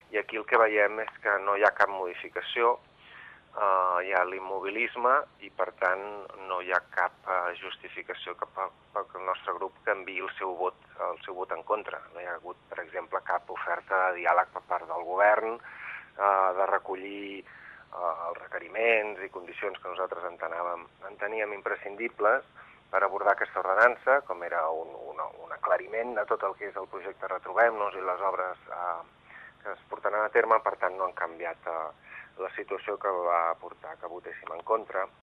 i aquí el que veiem és que no hi ha cap modificació, hi ha l'immobilisme i, per tant, no hi ha cap justificació perquè el nostre grup canviï el seu vot en contra. No hi ha hagut, per exemple, cap oferta de diàleg per part del govern, de recollir els requeriments i condicions que nosaltres enteníem imprescindibles per abordar aquesta ordenança, com era un aclariment de tot el que és el projecte Retrobem-nos i les obres que es portaran a terme. Per tant, no han canviat la situació que va portar que votéssim en contra.